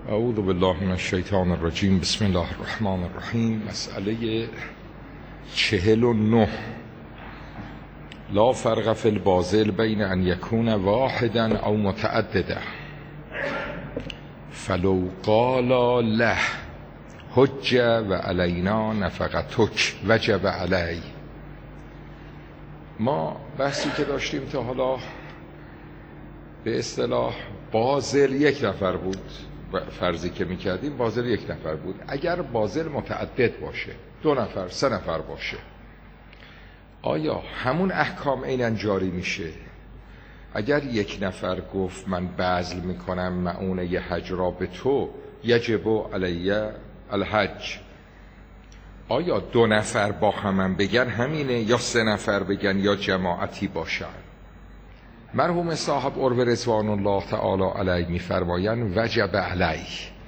اعوذ بالله من الشیطان الرجیم. بسم الله الرحمن الرحیم. مسئله 49. لا فرق فی الباطل بین ان یکون واحدا او متعددا فلو قال له حج و علینا نفقتک وجب علی. ما بحثی که داشتیم تا حالا به اصطلاح باطل یک نفر بود، فرضی که میکردیم باطل یک نفر بود. اگر باطل متعدد باشه، 2 نفر 3 نفر باشه، آیا همون احکام عیناً جاری میشه؟ اگر یک نفر گفت من بذل میکنم معونه ی حج را به تو یجب علی الحج، آیا 2 نفر با هم بگن همینه یا 3 نفر بگن یا جماعتی باشن؟ مرحوم صاحب عروه رضوان الله تعالی علیه میفرمایند وجب علیه،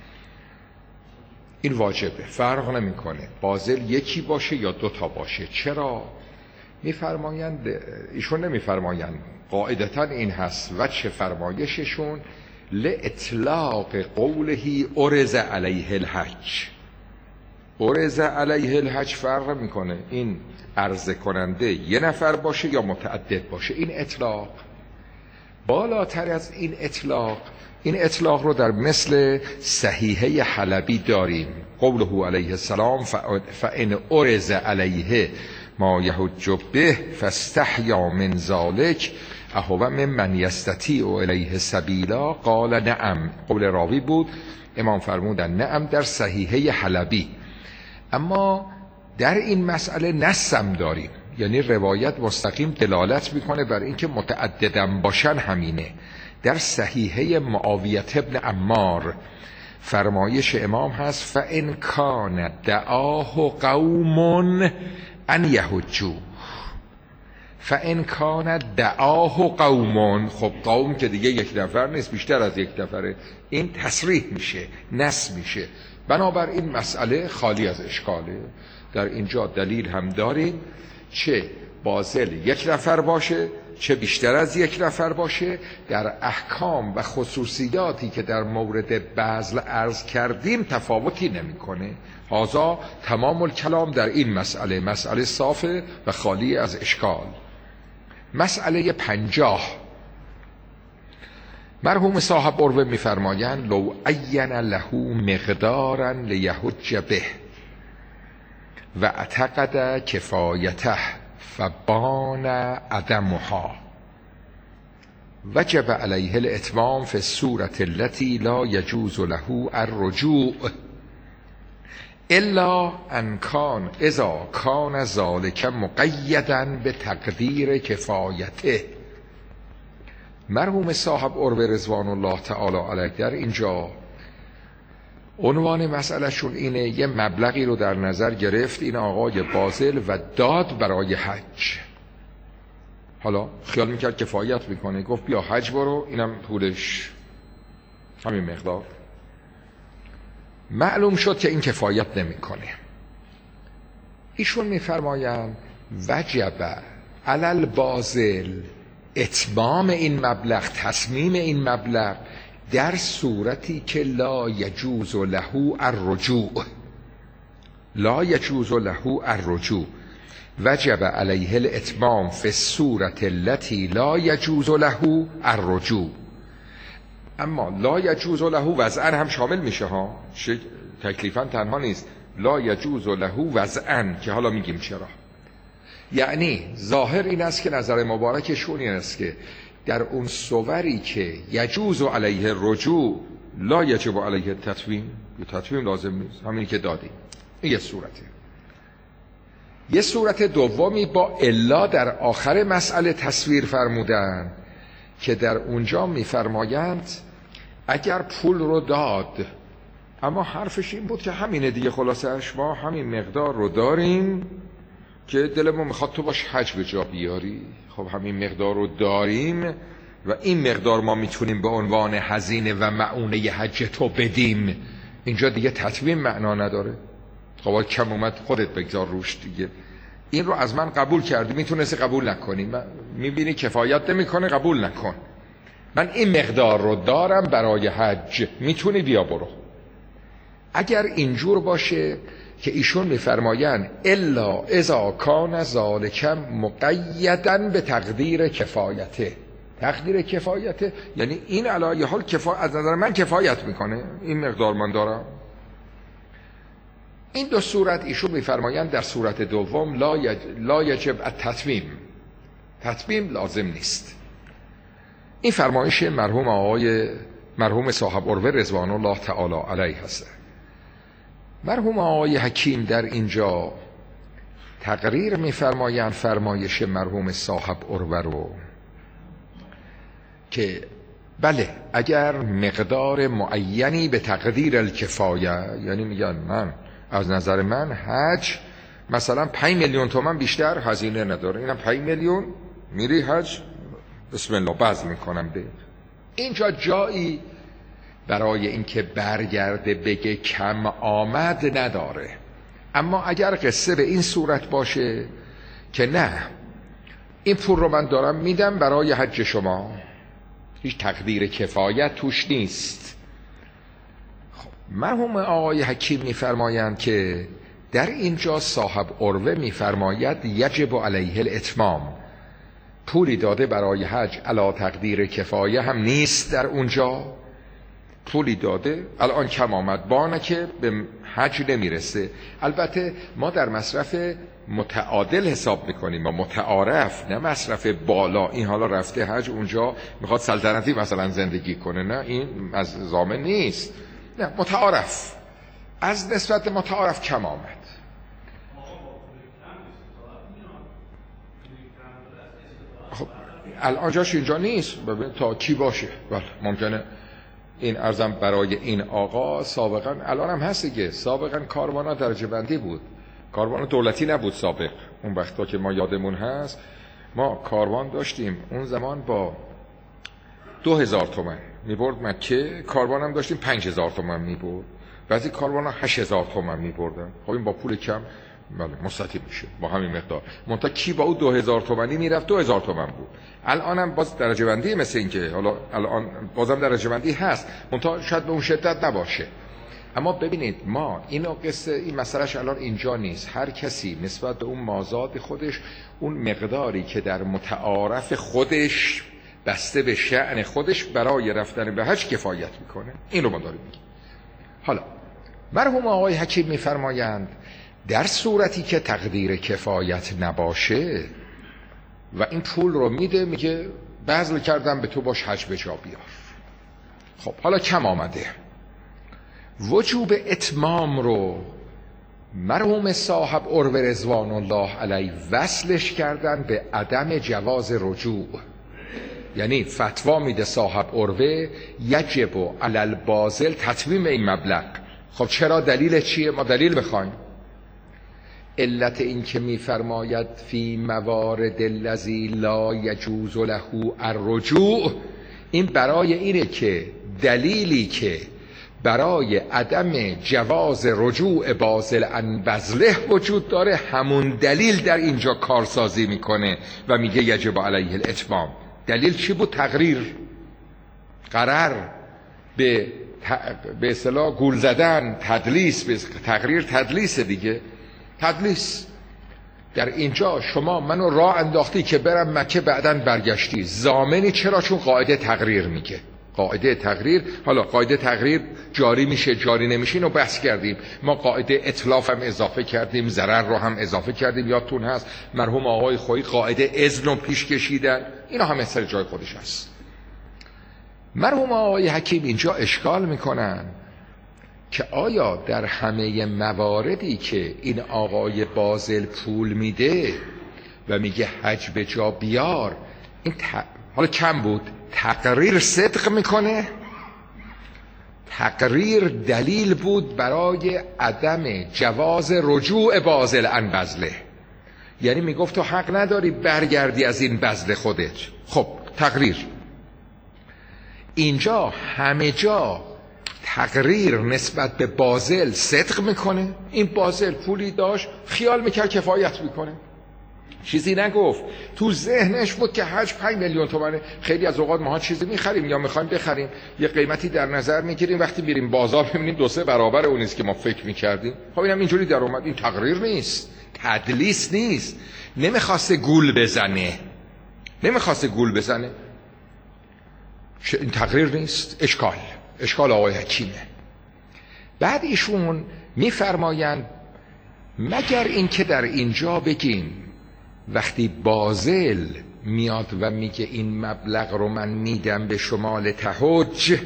این واجبه، فرق نمیکنه باطل یکی باشه یا 2 تا باشه. چرا؟ میفرمایند ایشون نمیفرمایند، قاعدتا این هست وجه فرمایششون لاطلاق قوله ارز علیه الحج. ارز علیه الحج فرق میکنه این عرضه کننده 1 نفر باشه یا متعدد باشه. این اطلاق بالاتر از این اطلاق رو در مثل صحیحه حلبی داریم. قوله علیه السلام فان ارز علیه ما یحج به فاستحیا من ذلک اهو ممن یستطیع الیه سبیلا قال نعم. قول راوی بود، امام فرمودن نعم در صحیحه حلبی. اما در این مسئله نصم داریم، یعنی روایت مستقیم دلالت میکنه بر اینکه متعددم باشن همینه. در صحیحه معاویه ابن عمار فرمایش امام هست فان کان دعاه قوم ان یحجوا. فان کان دعاه قوم، خب قوم که دیگه 1 نفر نیست، بیشتر از 1 نفره، این تصریح میشه، نص میشه. بنابراین مسئله خالی از اشکاله. در اینجا دلیل هم داریم، چه باطل 1 نفر باشه چه بیشتر از 1 نفر باشه، در احکام و خصوصیاتی که در مورد بذل عرض کردیم تفاوتی نمیکنه. هذا تمام الکلام در این مسئله صافه و خالی از اشکال. مسئله 50. مرحوم صاحب عروه میفرمایند لو عین له مقدارا لیحج به و اعتقد کفایته فبان عدمها وجب علیه الاتمام فی الصورة التي لا یجوز له الرجوع الا ان کان اذا کان ذلک مقیدا بتقدیر کفایته. مرحوم صاحب عروه رضوان الله تعالی علیه در اینجا عنوان مسئله شون اینه، یه مبلغی رو در نظر گرفت این آقای باطل و داد برای حج. حالا خیال میکرد کفایت میکنه، گفت بیا حج برو، اینم پولش همین مقدار. معلوم شد که این کفایت نمیکنه. ایشون میفرمایند وجب علی الباطل اتمام این مبلغ، تصمیم این مبلغ در صورتی که لا یجوز له الرجوع. لا یجوز له الرجوع وجب علیه الاتمام فی الصورة التي لا یجوز له الرجوع. اما لا یجوز له وضعا هم شامل میشه ها، تکلیفا تنها نیست، لا یجوز له وضعا که حالا میگیم چرا. یعنی ظاهر این است که نظر مبارکشون این است که در اون صوری که یجوز علیه الرجوع لا یجب علیه التتویم، تتویم لازم نیست، همینی که دادیم. این یه صورته. یه صورت دومی با الا در آخر مسئله تصویر فرمودن که در اونجا میفرمایند اگر پول رو داد اما حرفش این بود که همینه دیگه، خلاصش ما همین مقدار رو داریم که دلمون میخواد تو باش حج به جا بیاری، خب همین مقدار رو داریم و این مقدار ما میتونیم به عنوان هزینه و معونه ی حج تو بدیم. اینجا دیگه تطویم معنا نداره. خب کم اومد خودت بگذار روش دیگه. این رو از من قبول کردی، میتونستی قبول نکنی، میبینی کفایت نمیکنه قبول نکن. من این مقدار رو دارم برای حج، میتونی بیا برو. اگر اینجور باشه که ایشون میفرمایند الا اذا کان ذالک مقیدا به تقدیر کفایته. تقدیر کفایته یعنی این علی حال از نظر من کفایت میکنه، این مقدار من دارم. این دو صورت ایشون میفرمایند در صورت دوم لا یجب التتمیم، تتمیم لازم نیست. این فرمایش مرحوم صاحب عروه رضوان الله تعالی علیه هست. مرحوم آقای حکیم در اینجا تقریر میفرمایند فرمایش مرحوم صاحب عروه رو که بله اگر مقدار معینی به تقدیر الکفایه، یعنی میگن من از نظر من حج مثلا 5 میلیون تومان بیشتر هزینه نداره، اینم 5 میلیون میری حج بسم الله بذل میکنم به اینجا جایی برای اینکه برگرده بگه کم آمد نداره. اما اگر قصه به این صورت باشه که نه این پول رو من دارم میدم برای حج شما، هیچ تقدیر کفایت توش نیست. خب مرحوم آقای حکیم میفرمایند که در اینجا صاحب عروه میفرماید یجب علیه الاتمام، پولی داده برای حج علا تقدیر کفایه هم نیست، در اونجا پولی داده الان کم آمد بانه که به حج نمیرسه. البته ما در مصرف متعادل حساب میکنیم و متعارف، نه مصرف بالا. این حالا رفته حج اونجا میخواد سلطنتی مثلا زندگی کنه، نه این از ضامن نیست، نه متعارف، از نسبت متعارف کم آمد. خب الان جاش اینجا نیست، ببین تا کی باشه. بله ممکنه این ارزم برای این آقا سابقا، الان هم هست دیگه، سابقا کاروان ها درجه بندی بود، کاروان دولتی نبود سابق. اون وقتا که ما یادمون هست ما کاروان داشتیم اون زمان با 2000 تومان میبرد مکه، کاروان هم داشتیم 5000 تومان میبرد، بعضی کاروان ها 8000 تومان میبردن. خب این با پول کم بله مستطیل میشه با همین مقدار. منتها کی با او 2000 تومانی میرفت 2000 تومان بود. الان هم باز درجه بندی مثل این که حالا الان بازم درجه بندی هست، منتها شاید به اون شدت نباشه. اما ببینید ما اینو قصه این مسئلهش الان اینجا نیست. هر کسی نسبت به اون مازاد خودش اون مقداری که در متعارف خودش بسته به شأن خودش برای رفتن به حج کفایت میکنه. این رو ما داریم میگیم. حالا مرحوم آقای حکیم میفرمایند در صورتی که تقدیر کفایت نباشه و این پول رو میده، میگه بذل کردم به تو باش حج به جا بیار. خب حالا کم آمده، وجوب اتمام رو مرحوم صاحب عروه رضوان الله علیه وصلش کردن به عدم جواز رجوع. یعنی فتوا میده صاحب عروه یجب علی الباذل تتمیم این مبلغ. خب چرا؟ دلیل چیه؟ ما دلیل بخوایم. علت این که میفرماید فی موارد الذی لا یجوز له الرجوع، این برای اینه که دلیلی که برای عدم جواز رجوع باذل عن بذله وجود داره، همون دلیل در اینجا کارسازی میکنه و میگه یجب علیه الاتمام. دلیل چی بود؟ تقریر، قرار به اصطلاح گول زدن، تدلیس. به تقریر تدلیس دیگه، تدلیس. در اینجا شما منو راه انداختی که برم مکه بعداً برگشتی، ضامنی چرا؟ چون قاعده تقریر میگه. قاعده تقریر، حالا قاعده تقریر جاری میشه جاری نمیشه اینو بحث کردیم. ما قاعده اتلاف هم اضافه کردیم، ضرر رو هم اضافه کردیم، یادتون هست مرحوم آقای خویی قاعده اذن رو پیش کشیدن. اینا هم سر جای خودش هست. مرحوم آقای حکیم اینجا اشکال میکنن که آیا در همه مواردی که این آقای باذل پول میده و میگه حج به جا بیار، این حالا کم بود، تقریر صدق میکنه؟ تقریر دلیل بود برای عدم جواز رجوع باذل عن بذله. یعنی میگفت تو حق نداری برگردی از این بذل خودت. خب تقریر اینجا همه جا تقریر نسبت به باذل صدق میکنه. این باذل پولی داشت، خیال میکرد کفایت میکنه، چیزی نگفت. تو ذهنش بود که حج 5 میلیون تومانه. خیلی از اوقات ما چیزی میخریم یا میخوایم بخریم، یه قیمتی در نظر میگیریم، وقتی میریم بازار میبینیم 2-3 برابر اون است که ما فکر میکردیم. خب اینم اینجوری در اومد. این تقریر نیست، تدلیس نیست. نمیخواسته گول بزنه. این تقریر نیست، اشکال آقای حکیمه. بعد ایشون میفرمایند مگر این که در اینجا بگیم وقتی باذل میاد و میگه این مبلغ رو من میدم به شما لتحج،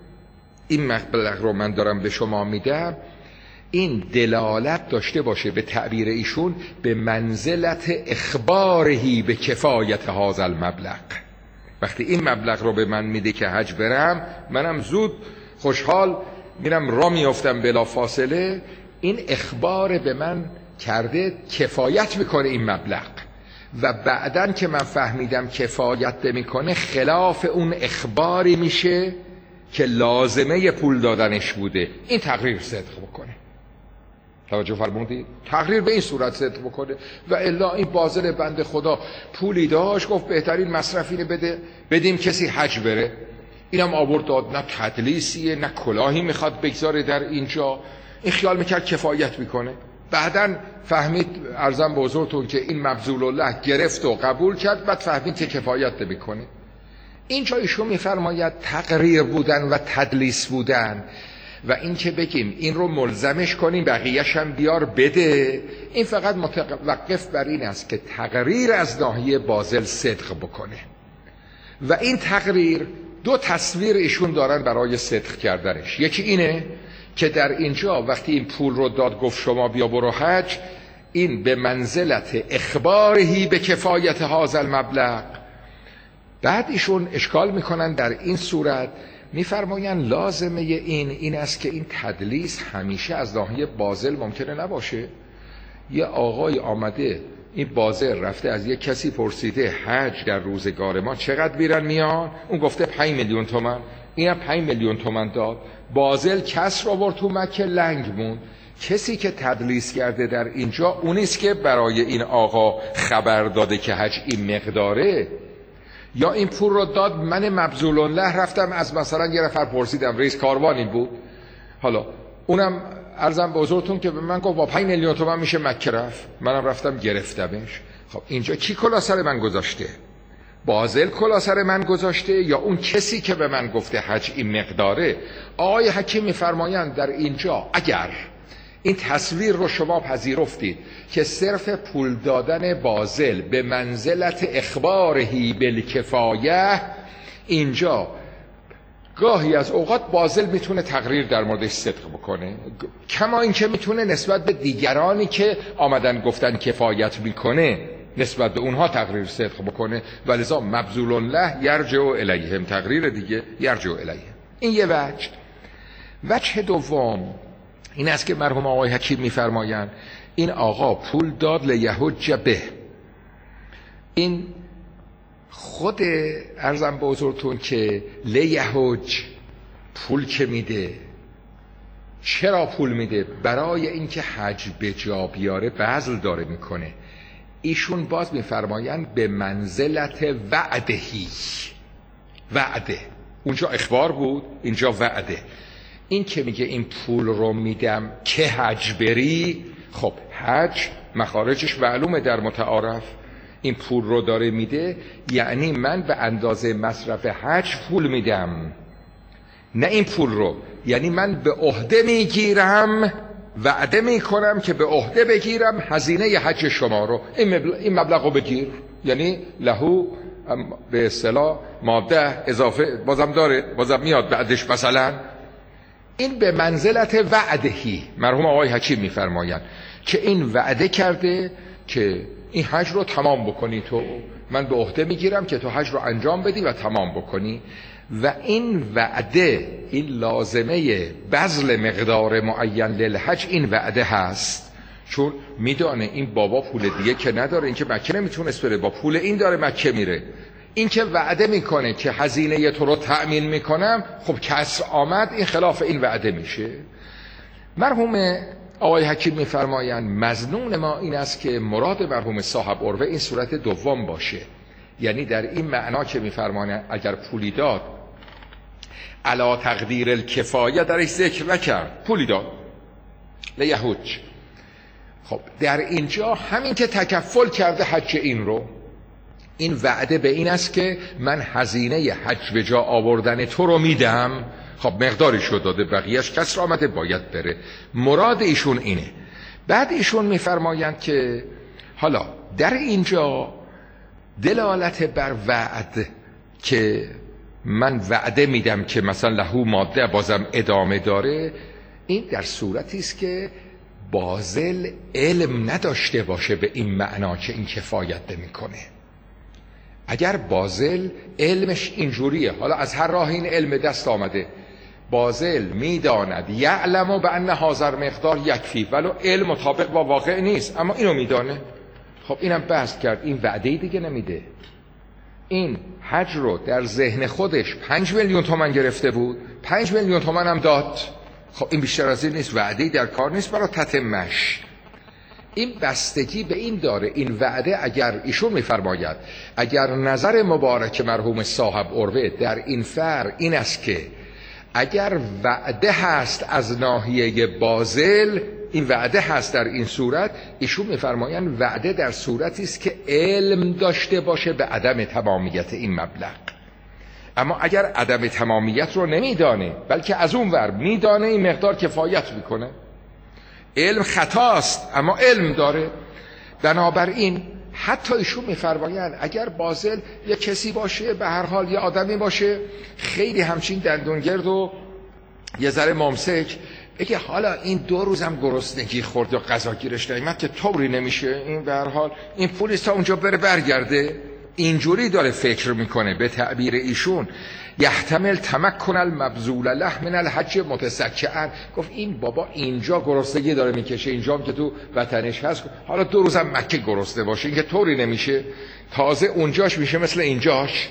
این مبلغ رو من دارم به شما میدم، این دلالت داشته باشه به تعبیر ایشون به منزلت اخبارهی به کفایت هذا المبلغ. وقتی این مبلغ رو به من میده که حج برم، منم زود خوشحال میرم را میافتم بلا فاصله. این اخبار به من کرده کفایت میکنه این مبلغ، و بعدن که من فهمیدم کفایت نمیکنه خلاف اون اخباری میشه که لازمه پول دادنش بوده. این تقریر صدق بکنه. توجه فرمودید؟ تقریر به این صورت صدق بکنه. و الا این باذل بنده خدا پولی داشت، گفت بهترین مصرفی رو بدیم کسی حج بره، اینم آورد داد. نه تدلیسیه نه کلاهی میخواد بگذاره در اینجا. این خیال میکرد کفایت میکنه. بعدن فهمید، عرضم به حضورتون که این مبذول الله گرفت و قبول کرد، بعد فهمید که کفایت نمیکنه. اینجا ایشون میفرماید تقریر بودن و تدلیس بودن و این که بگیم این رو ملزمش کنیم بقیه‌ش هم بیار بده، این فقط متوقف بر این است که تقریر از ناحیه باذل صدق بکنه. و این تقریر 2 تصویر ایشون دارن برای صدق کردنش. یکی اینه که در اینجا وقتی این پول رو داد گفت شما بیا برو حج، این به منزلت اخبارهی به کفایت هذا المبلغ. بعد ایشون اشکال میکنن در این صورت، میفرماین لازمه این است که این تدلیس همیشه از ناحیه باذل ممکنه نباشه. یه آقای آمده، این باذل رفته از یک کسی پرسیده حج در روزگار ما چقدر میرن اون گفته 5 میلیون تومان، اینم 5 میلیون تومان داد. باذل کسر آورد تو مکه، لنگ موند. کسی که تدلیس کرده در اینجا اونیست که برای این آقا خبر داده که حج این مقداره، یا این پول رو داد من مبذول الله رفتم از مثلا یه نفر پرسیدم، رئیس کاروانی بود، حالا اونم عرضم به حضورتون که به من گفت با 5 میلیون تومان میشه مکه رفت، منم رفتم گرفتمش. خب اینجا کی کلا سر من گذاشته؟ باذل کلا سر من گذاشته یا اون کسی که به من گفته حج این مقداره؟ آقای حکیم میفرمایند در اینجا اگر این تصویر رو شما پذیرفتید که صرف پول دادن باذل به منزلت اخبارهی بالکفایه، اینجا گاهی از اوقات باذل میتونه تقریر در موردش صدق بکنه، کما اینکه میتونه نسبت به دیگرانی که آمدن گفتن کفایت میکنه نسبت به اونها تقریر صدق بکنه. ولذا مبذول الله یرجع الیهم، تقریر دیگه یرجع الیهم. این یه وجه دوم این است که مرحوم آقای حکیم میفرمایند این آقا پول داد لیحج به، این خود عرضم به حضورتون که لیحج پول که میده، چرا پول میده؟ برای اینکه حج به جا بیاره بذل داره میکنه. ایشون باز میفرمایند به منزلت وعدهی، وعده اونجا اخبار بود، اینجا وعده. این که میگه این پول رو میدم که حج بری، خب حج مخارجش معلومه در متعارف، این پول رو داره میده یعنی من به اندازه مصرف حج پول میدم، نه این پول رو، یعنی من به عهده میگیرم، وعده میکنم که به عهده بگیرم هزینه حج شما رو، این مبلغ رو بگیر، یعنی لهو به اصطلاح ماده اضافه بازم داره، بازم میاد بعدش مثلا. این به منزلت وعدهی، مرحوم آقای حکیم میفرمایند که این وعده کرده که این حج رو تمام بکنی تو، من به عهده میگیرم که تو حج رو انجام بدی و تمام بکنی. و این وعده، این لازمه بذل مقدار معین للحج، این وعده هست، چون میدانه این بابا پول دیگه که نداره، این که مکه نمیتونست بره، با پول این داره مکه میره. این که وعده میکنه که هزینه تو رو تأمین میکنم، خب کسر آمد، این خلاف این وعده میشه. مرحوم آقای حکیم می‌فرمایند مظنون ما این است که مراد مرحوم صاحب عروه این صورت دوم باشه، یعنی در این معنا که می‌فرمایند اگر پولی داد علا تقدیر الکفایه درش ذکر نکرد، پولی داد لیحج. خب در اینجا همین که تکفل کرده حج این رو، این وعده به این است که من هزینه حج به جا آوردن تو رو میدم. خب مقدارش رو داده، بقیهش کس را آمده باید بره. مراد ایشون اینه. بعد ایشون میفرمایند که حالا در اینجا دلالت بر وعد که من وعده میدم که مثلا لهو ماده بازم ادامه داره، این در صورتی است که باذل علم نداشته باشه به این معنا که این کفایت نمیکنه. اگر باذل علمش اینجوریه، حالا از هر راه این علم دست آمده، باذل میداند یعلم به ان هذا مقدار یکفی، ولو علم مطابق با واقع نیست، اما اینو میدانه، خب اینم بحث کرد، این وعده دیگه نمیده. این حج رو در ذهن خودش 5 میلیون تومان گرفته بود، 5 میلیون تومان هم داد. خب این بیشتر از این نیست، وعده‌ای در کار نیست برای تتمش. این بستگی به این داره، این وعده اگر ایشون میفرماید اگر نظر مبارک مرحوم صاحب عروه در این فرع این است که اگر وعده هست از ناحیه باذل، این وعده هست در این صورت، ایشون میفرمایند وعده در صورتی است که علم داشته باشه به عدم تمامیت این مبلغ. اما اگر عدم تمامیت رو نمیدانه بلکه از اون ور میدانه این مقدار کفایت میکنه، علم خطاست اما علم داره، بنابراین حتی ایشون میفرمایند اگر باذل یه کسی باشه، به هر حال یه آدمی باشه خیلی همچین دندونگرد و یه ذره ممسک، اگه حالا این 2 روزم گرسنگی خورد و غذا گیرش نیامد که طوری نمیشه، این به هر حال این پولیس تا اونجا بره برگرده. اینجوری داره فکر میکنه. به تعبیر ایشون یحتمل تمکن المبذول له من الحج متسکعا، گفت این بابا اینجا گرسنگی داره میکشه، اینجا هم که تو وطنش هست، حالا 2 روزم مکه گرسنه باشه، این که طوری نمیشه، تازه اونجاش میشه مثل اینجاش.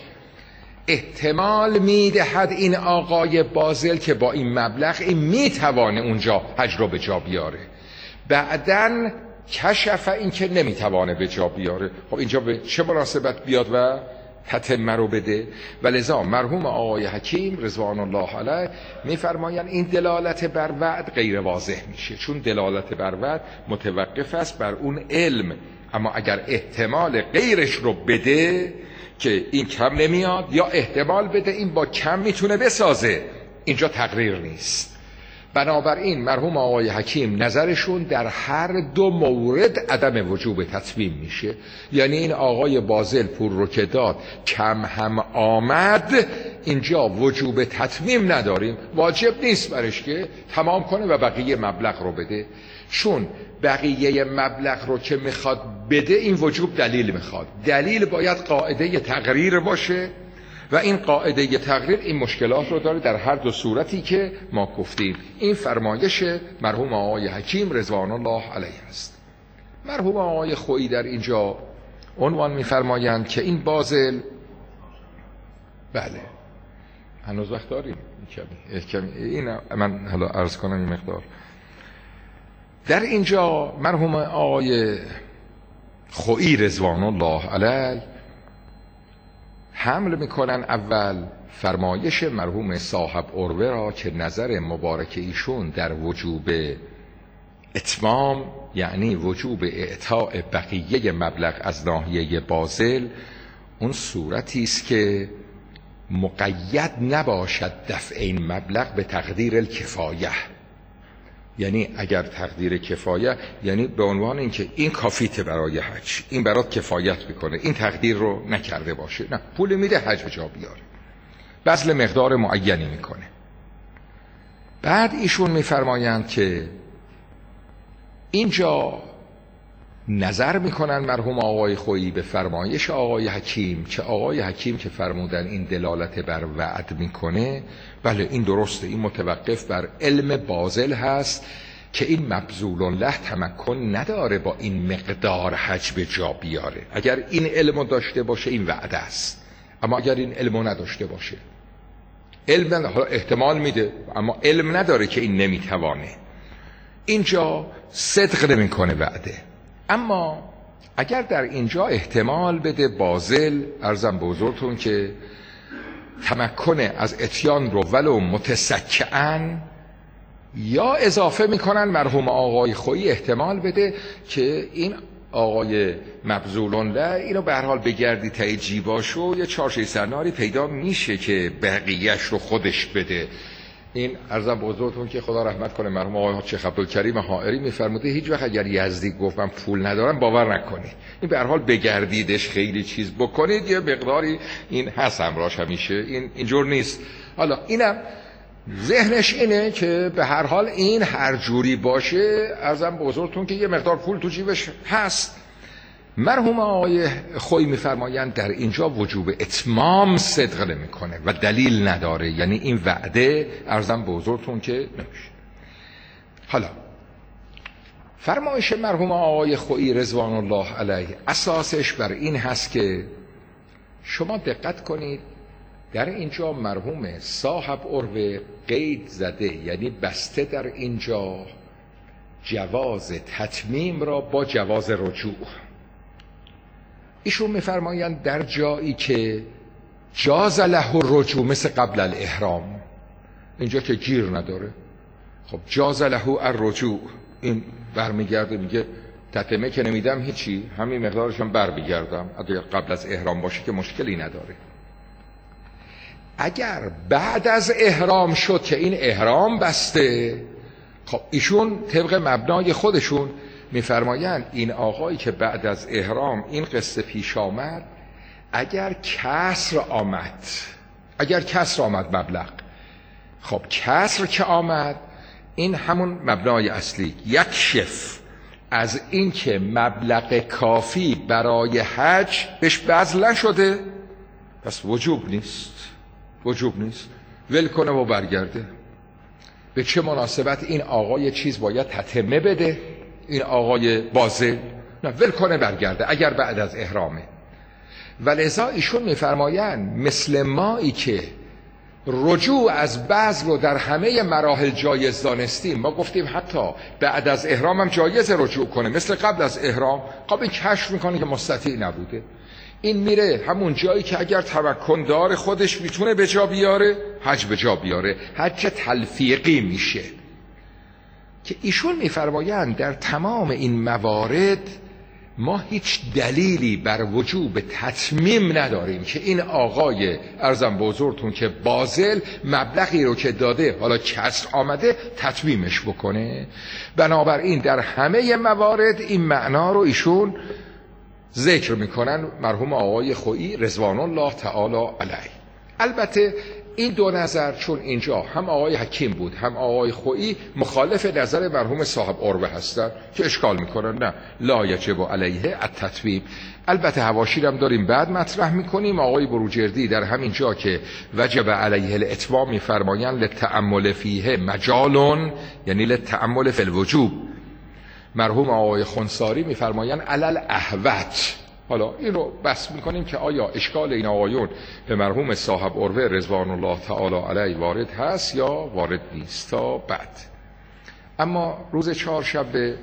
احتمال میدهد این آقای باذل که با این مبلغ این میتوانه اونجا حج رو به جا بیاره، بعدن کشف این که نمیتوانه به جا بیاره. خب اینجا به چه مناسبت بیاد و تتمه رو بده؟ و لذا مرحوم آقای حکیم رضوان الله علیه میفرمایند این دلالت بر وعد غیر واضح میشه، چون دلالت بر وعد متوقف است بر اون علم. اما اگر احتمال غیرش رو بده که این کم نمیاد، یا احتمال بده این با کم میتونه بسازه، اینجا تقریر نیست. بنابراین مرحوم آقای حکیم نظرشون در هر 2 مورد عدم وجوب تتمیم میشه. یعنی این آقای باذل پول رو که داد کم هم آمد، اینجا وجوب تتمیم نداریم، واجب نیست برش که تمام کنه و بقیه مبلغ رو بده، چون بقیه مبلغ رو که میخواد بده این وجوب دلیل میخواد، دلیل باید قاعده تقریر باشه و این قاعده تقریر این مشکلات رو داره در هر 2 صورتی که ما گفتیم. این فرمایش مرحوم آقای حکیم رضوان الله علیه است. مرحوم آقای خویی در اینجا عنوان میفرمایند که این باذل، بله هنوز وقت داریم کمی این من حالا عرض کنم این مقدار. در اینجا مرحوم آقای خویی رضوان الله علیه حمل میکنن اول فرمایش مرحوم صاحب عروه را که نظر مبارک ایشون در وجوب اتمام، یعنی وجوب اعطاء بقیه مبلغ از ناحیه باذل، اون صورتی است که مقید نباشد دفع این مبلغ به تقدیر الکفایه. یعنی اگر تقدیر کفایه یعنی به عنوان اینکه این کافیته برای حج، این برات کفایت میکنه، این تقدیر رو نکرده باشه، نه پول میده حج به جا بیاره، بذل مقدار معینی میکنه. بعد ایشون میفرمایند که اینجا نظر میکنن مرحوم آقای خویی به فرمایش آقای حکیم که آقای حکیم که فرمودن این دلالت بر وعد میکنه، بله این درسته، این متوقف بر علم باذل هست که این مبذول له تمکن نداره با این مقدار حج به جا بیاره. اگر این علمو داشته باشه این وعده است، اما اگر این علمو نداشته باشه، علم نداره، احتمال میده اما علم نداره که این نمیتوانه، اینجا صدق نمیکنه وعده. اما اگر در اینجا احتمال بده بازل، عرضم به حضورتون که تمکن از اتیان رو ولو متسکعن، یا اضافه میکنن مرحوم آقای خویی احتمال بده که این آقای مبذولون له اینو به هر حال بگردی تای جیباشو یه چارچه سرناری پیدا میشه که بقیهش رو خودش بده. این عرضم به حضورتون که خدا رحمت کنه مرحوم آقای شیخ عبدالکریم حائری میفرموده هیچ وقت اگر یزدی گفت من پول ندارم باور نکنید، این به هر حال بگردیدش خیلی چیز بکنید یه مقداری این هست همراهش همیشه، این اینجور نیست. حالا اینم ذهنش اینه که به هر حال این هر جوری باشه عرضم به حضورتون که یه مقدار پول تو جیبش هست. مرحوم آقای خویی میفرمایند در اینجا وجوب اتمام صدق نمیکنه و دلیل نداره، یعنی این وعده عرضم به حضورتون که نمیشه. حالا فرمایش مرحوم آقای خویی رضوان الله علیه اساسش بر این هست که شما دقت کنید در اینجا مرحوم صاحب عروه قید زده، یعنی بسته در اینجا جواز تتمیم را با جواز رجوع. ایشون میفرمایند در جایی که جاز له الرجوع مثل قبل الاحرام، اینجا که گیر نداره، خب جاز له الرجوع، این برمیگرده میگه تتمه که نمیدم هیچی، همین مقدارشم برمیگردم، اگر قبل از احرام باشه که مشکلی نداره. اگر بعد از احرام شد که این احرام بسته، خب ایشون طبق مبنای خودشون میفرمایند این آقایی که بعد از احرام این قصه پیش آمد، اگر کسر آمد مبلغ، خب کسر که آمد این همون مبنای اصلی یکشف از این که مبلغ کافی برای حج بهش بذل نشده، پس وجوب نیست ول کنه و برگرده. به چه مناسبت این آقای چیز باید تتمه بده، این آقای بازل نه، ول کنه برگرده اگر بعد از احرامه. ولذا ایشون میفرمایند مثل مایی که رجوع از بذل رو در همه مراحل جایز دانستیم، ما گفتیم حتی بعد از احرام هم جایز رجوع کنه مثل قبل از احرام، قبل کشف میکنه که مستطیع نبوده، این میره همون جایی که اگر تمکن داره خودش میتونه به جا بیاره، حج به جا بیاره، حج تلفیقی میشه. که ایشون میفرمایند در تمام این موارد ما هیچ دلیلی بر وجوب تتمیم نداریم که این آقای عرضم به حضورتون که بازل مبلغی رو که داده حالا کسر آمده تتمیمش بکنه. بنابراین در همه موارد این معنا رو ایشون ذکر میکنن مرحوم آقای خویی رضوان الله تعالی علیه. البته این دو نظر چون اینجا هم آقای حکیم بود هم آقای خویی مخالف نظر مرحوم صاحب عروه هستن که اشکال میکنن نه لا یجب علیه التتمیم. البته حواشی هم داریم بعد مطرح میکنیم. آقای بروجردی در همین جا که وجب علیه الاتمام میفرمایند للتأمل فیه مجالون، یعنی للتأمل فی الوجوب. مرحوم آقای خنثاری میفرمایند علل احوت. حالا این رو بحث میکنیم که آیا اشکال این آقایون به مرحوم صاحب عروه رضوان الله تعالی علیه وارد هست یا وارد نیست تا بعد. اما روز چهارشنبه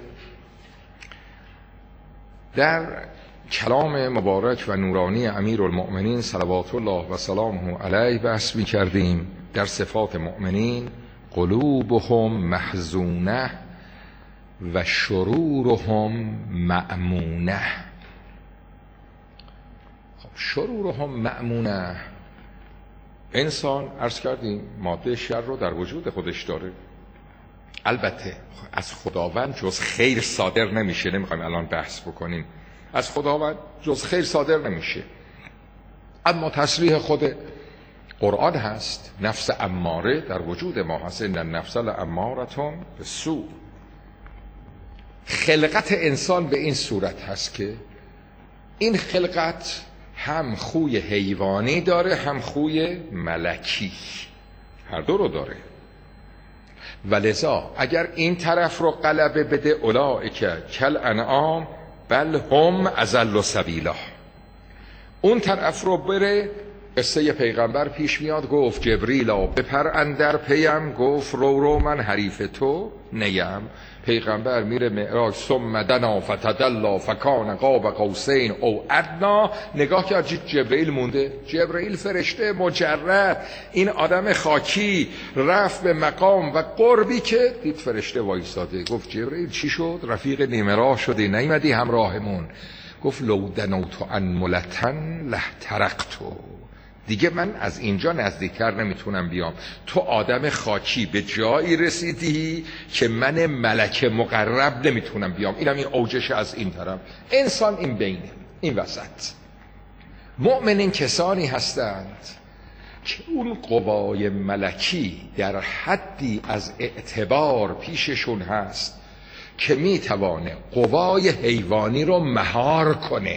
در کلام مبارک و نورانی امیرالمؤمنین صلوات الله و سلامه علیه بحث میکردیم در صفات مؤمنین. قلوبهم محزونه و شرورهم مأمونه. شرورهم مأمونه، انسان عرض کردیم ماده شر رو در وجود خودش داره. البته از خداوند جز خیر صادر نمیشه، نمیخوایم الان بحث بکنیم، از خداوند جز خیر صادر نمیشه. اما تصریح خود قرآن هست نفس اماره در وجود ما هست، ان النفس لامارة بالسوء. خلقت انسان به این صورت هست که این خلقت هم خوی حیوانی داره هم خوی ملکی، هر دو رو داره. ولذا اگر این طرف رو غلبه بده اولئک کالانعام بل هم اضل سبیلا، اون طرف رو بره قصه پیغمبر پیش میاد، گفت جبریلا بپر اندر پیم، گفت رو من حریف تو نیم. پیغمبر میره معراج، ثم دنا فتدلا فکان قاب قوسین او ادنا. نگاه کرد جبرئیل مونده، جبرئیل فرشته مجرد، این آدم خاکی رفت به مقام و قربی که دید فرشته وایساده. گفت جبرئیل چی شد؟ رفیق نیمه راه شدی نیومدی همراهمون؟ گفت لو دنوت انملتن لحترقتو، دیگه من از اینجا نزدیکتر نمیتونم بیام. تو آدم خاکی به جایی رسیدی که من ملک مقرب نمیتونم بیام. اینم این اوجش از این طرف. انسان این بینه، این وسط. مؤمنین کسانی هستند که اون قوای ملکی در حدی از اعتبار پیششون هست که میتوانه قوای حیوانی رو مهار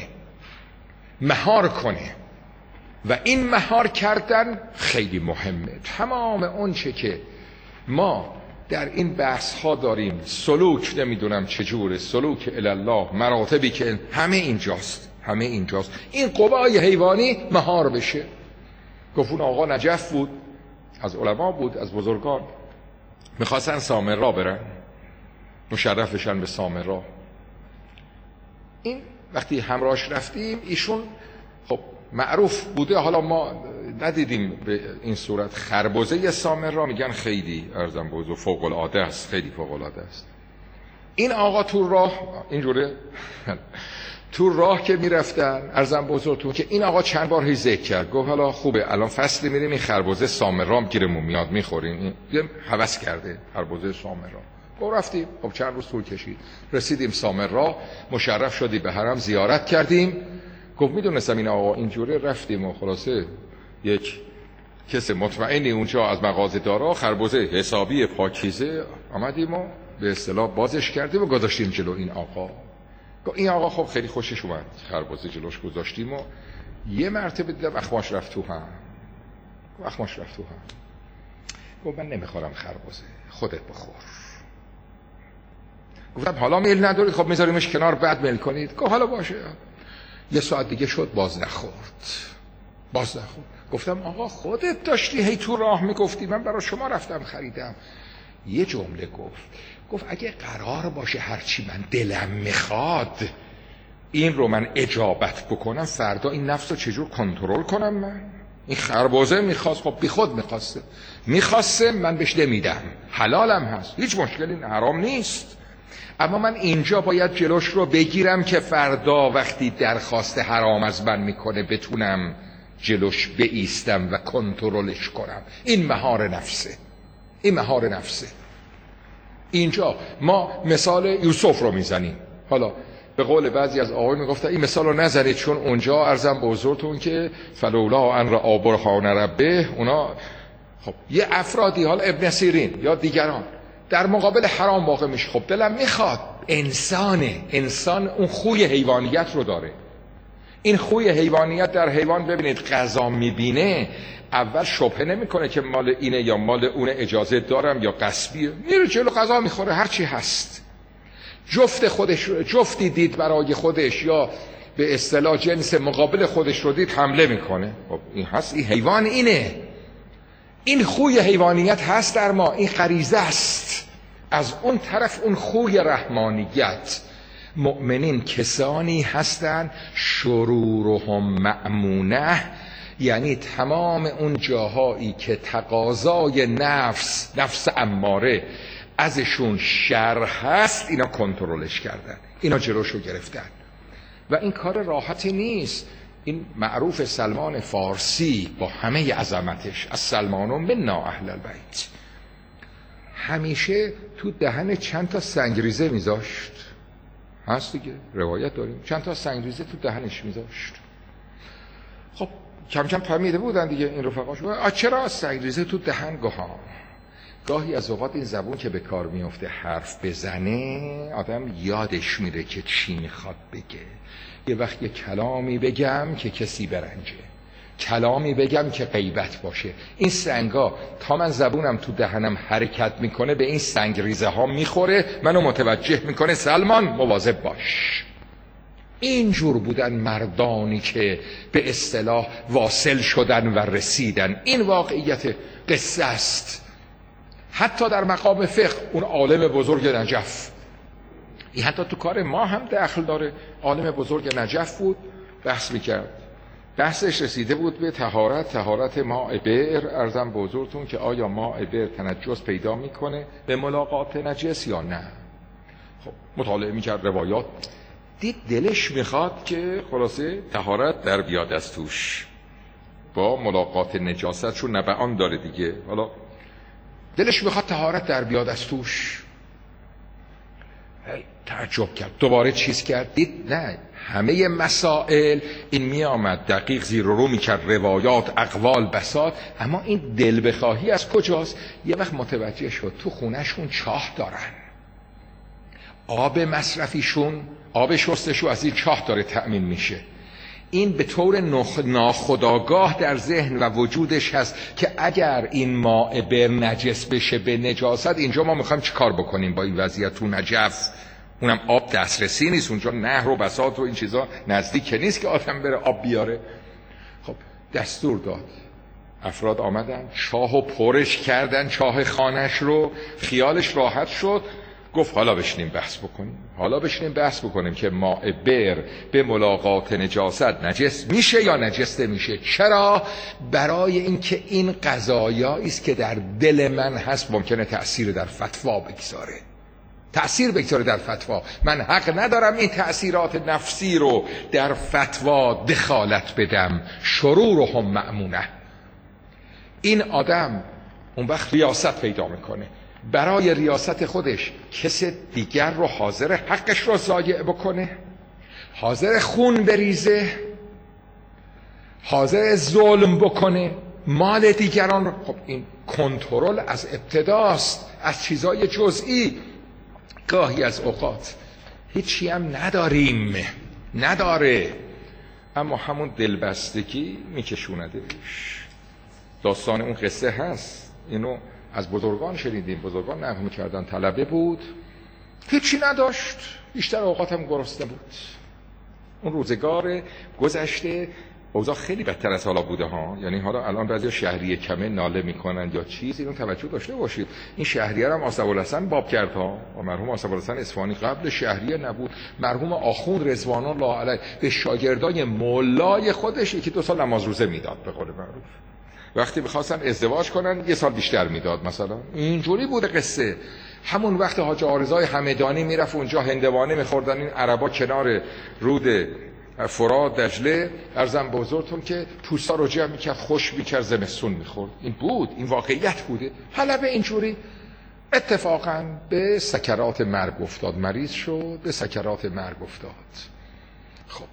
کنه. و این مهار کردن خیلی مهمه. تمام اون چه که ما در این بحث ها داریم، سلوک نمیدونم چجوره، سلوک الله، مراتبی که همه اینجاست. این قوای حیوانی مهار بشه. گفت اون آقا نجف بود، از علما بود، از بزرگان، میخواستن سامرا برن، مشرف بشن به سامرا. این وقتی همراهش رفتیم، ایشون خب معروف بوده، حالا ما ندیدیم به این صورت. خربزه سامرا میگن خیلی ارزم بزرگ فوق العاده است، خیلی فوق العاده است. این آقا تو راه اینجوره تو راه که میرفتن، ارزم بزرگتون که این آقا چند بار هی ذکر کرد، گفت حالا خوبه الان فصلی میریم این خربزه سامرام گیرمون میاد میخوریم. این هوس کرده خربزه سامرا. گفت رفتیم. خب چند روز طول کشید، رسیدیم سامرا، مشرف شدی به حرم، زیارت کردیم. گفت میدونستم این آقا اینجوره، رفتیم و خلاصه یک کس مطمئنی اونجا از مغازه دارا خربزه حسابی پاکیزه آمدیم و به اصطلاح بازش کردیم و گذاشتیم جلو این آقا. این آقا خب خیلی خوشش اومد، خربزه جلوش گذاشتیم و یه مرتبه دیدم اخماش رفت تو هم. گفت من نمیخورم خربزه، خودت بخور. گفتم حالا میل ندارید، خب میذاریمش کنار بعد میل کنید. گفت حالا باشه. یه ساعت دیگه شد، باز نخورد. گفتم آقا خودت داشتی هی تو راه میگفتی، من برای شما رفتم خریدم. یه جمله گفت اگه قرار باشه هرچی من دلم میخواد این رو من اجابت بکنم، فردا این نفس رو چجور کنترل کنم؟ من این خربزه میخواست، خب بی خود میخواسته من بهش نمیدم، حلالم هست، هیچ مشکلی حرام نیست. اما من اینجا باید جلوش رو بگیرم که فردا وقتی درخواست حرام از من میکنه بتونم جلوش بایستم و کنترلش کنم. این مهار نفسه. اینجا ما مثال یوسف رو میزنیم. حالا به قول بعضی از آقایون میگفتن این مثال رو نزنید، چون اونجا عرضم به حضورتون که فلولا ان رأى برهان ربه، اونا خب یه افرادی، حالا ابن سیرین یا دیگران، در مقابل حرام واقع میشه. خب دلم میخواد. انسان اون خوی حیوانیت رو داره. این خوی حیوانیت در حیوان ببینید، غذا میبینه اول شبهه نمیکنه که مال اینه یا مال اونه، اجازه دارم یا غصبیه، میره جلو غذا میخوره، هرچی هست. جفتی دید برای خودش یا به اصطلاح جنس مقابل خودش رو دید، حمله میکنه. خب این هست، این حیوان اینه. این خوی حیوانیت هست در ما، این غریزه است. از اون طرف اون خوی رحمانیت. مؤمنین کسانی هستند شرورهم مأمونه، یعنی تمام اون جاهایی که تقاضای نفس اماره ازشون شر هست، اینا کنترلش کردن، اینا جلوشو گرفتن. و این کار راحتی نیست. این معروف سلمان فارسی با همه عظمتش، از سلمان و منا اهل البیت، همیشه تو دهن چند تا سنگریزه میذاشت. هست دیگه، روایت داریم، چند تا سنگریزه تو دهنش میذاشت. خب کم کم فهمیده بودن دیگه این رفقاش، چرا سنگریزه تو دهن؟ گاهی از اوقات این زبون که به کار میفته حرف بزنه، آدم یادش میره که چی میخواد بگه. یه وقت یه کلامی بگم که کسی برنجه، کلامی بگم که غیبت باشه. این سنگا تا من زبونم تو دهنم حرکت میکنه به این سنگ ریزه ها میخوره، منو متوجه میکنه سلمان مواظب باش. اینجور بودن مردانی که به اصطلاح واصل شدن و رسیدن. این واقعیت قصه است. حتی در مقام فقه اون عالم بزرگ نجف، این حتی تو کار ما هم دخل داره. عالم بزرگ نجف بود، بحث میکرد، بحثش رسیده بود به طهارت ماء بئر. عرضم به حضورتون که آیا ماء بئر تنجس پیدا میکنه به ملاقات نجس یا نه. خب مطالعه میکرد روایات، دید دلش میخواد که خلاصه طهارت در بیاد از توش، با ملاقات نجاست، چون نبعان داره دیگه، حالا دلش میخواد طهارت در بیاد از توش. تعجب کرد، دوباره چیز کرد، دید نه، همه مسائل این می آمد دقیق زیر و رو میکرد، روایات، اقوال، بساط، اما این دل بخواهی از کجاست؟ یه وقت متوجه شد تو خونهشون چاه دارن، آب مصرفیشون، آب شستشو از این چاه داره تأمین میشه. این به طور ناخودآگاه در ذهن و وجودش هست که اگر این ماء بئر نجس بشه به نجاست، اینجا ما میخوایم چی کار بکنیم با این وضعیت تو نجف؟ اونم آب دسترسی نیست اونجا، نهر و بساط و این چیزا نزدیک نیست که آدم بره آب بیاره. خب دستور داد، افراد آمدن چاهو پرش کردن، چاه خانش رو، خیالش راحت شد، گفت حالا بشینیم بحث بکنیم که ماء بئر به ملاقات نجاست نجس میشه یا نجس نمیشه. چرا؟ برای اینکه این قضایایی است که در دل من هست ممکنه تأثیر در فتوا بگذاره، در فتوا. من حق ندارم این تأثیرات نفسی رو در فتوا دخالت بدم. شرورهم مأمونه. این آدم اون وقت ریاست پیدا میکنه، برای ریاست خودش کس دیگر رو حاضر حقش رو ضایع بکنه، حاضر خون بریزه، حاضر ظلم بکنه، مال دیگران رو. خب این کنترل از ابتداست، از چیزای جزئی. گاهی از اوقات هیچی هم نداره، اما همون دلبستگی میکشوندش. داستان اون قصه هست، اینو از بزرگان شنیدیم. بزرگان نقل می‌کردن طلبه بود، هیچی نداشت، بیشتر اوقات هم گرسنه بود. اون روزگار گذشته اوضاع خیلی بدتر از حالا بوده ها. یعنی حالا الان بعضیا شهریه کمه ناله میکنن یا چیز، اینو توجه داشته باشید. این شهریه هم آصف الحسن باب کرد ها، مرحوم آصف الحسن اصفهانی قبل شهریه نبود. مرحوم آخوند رضوان الله علیه به شاگردای مولای خودش 1-2 سال نماز روزه میداد به قول معروف. وقتی می‌خواستن ازدواج کنن 1 سال بیشتر میداد مثلا. اینجوری بوده قصه. همون وقت حاج عارضای همدانی میرفت اونجا هندوانه می‌خوردن، این عربا کنار رود فرات دجله، ارزم به حضورتون که پوستا رو جمع می‌کرد، خوش می‌کرد، زمستون می‌خورد. این بود، این واقعیت بوده. حلبه اینجوری اتفاقاً به سکرات مرگ افتاد، مریض شد، به سکرات مرگ افتاد. خب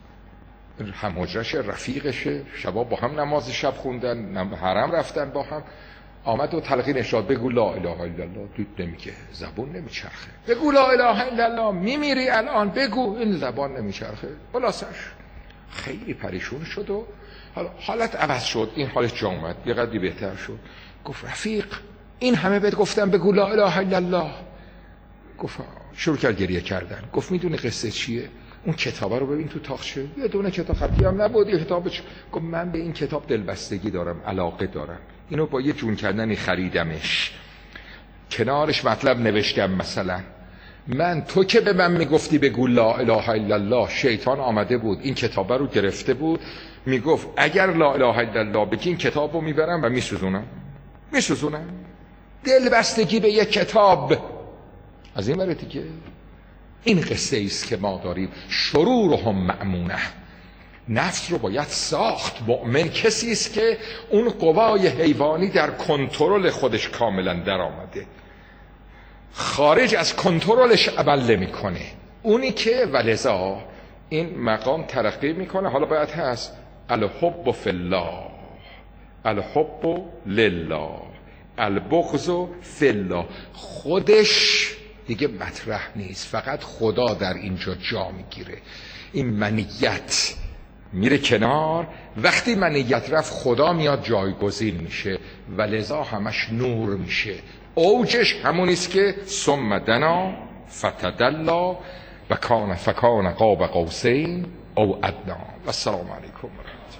هم حجرش رفیقشه، شبا با هم نماز شب خوندن، حرم رفتن با هم. آمد و تلقینش داد بگو لا اله الا الله. دید نمیگه، زبون نمیچرخه. بگو لا اله الا الله، میمیری الان، بگو. این زبان نمیچرخه. خلاصش خیلی پریشون شد و حالت عوض شد. این حالش جا اومد، یه قدری بهتر شد. گفت رفیق این همه بهت گفتم بگو لا اله الا الله. گفت شروع کرد گریه کردن. گفت میدونی قصه چیه؟ اون کتابه رو ببین تو تاقچه، یه دونه کتاب خطی هم نبود، یه کتاب گفت من به این کتاب دلبستگی دارم، علاقه دارم، اینو با یه جون کردنی خریدمش، کنارش مطلب نوشتم. مثلا تو که به من میگفتی بگو لا اله الا الله، شیطان آمده بود این کتابه رو گرفته بود، میگفت اگر لا اله الا الله بگی این کتاب رو میبرم و میسوزونم. دلبستگی به یه کتاب از این ورتی که این قصه ایست که ما داریم. شرورهم مأمونه. نفس رو باید ساخت. مؤمن کسی است که اون قوای حیوانی در کنترل خودش کاملا در آمده، خارج از کنترلش عمل نمی‌کنه. اونی که ولذا این مقام ترقی میکنه. حالا باید هست الحب فی الله، الحب لله، البغض فی الله. خودش دیگه مطرح نیست، فقط خدا در اینجا جا میگیره. این منیت میره کنار، وقتی منیت رفت خدا میاد جایگزین میشه و لذا همش نور میشه. اوجش همونیست که ثم دنا فتدلا و کان فکان قاب قوسین او ادنا. و السلام علیکم.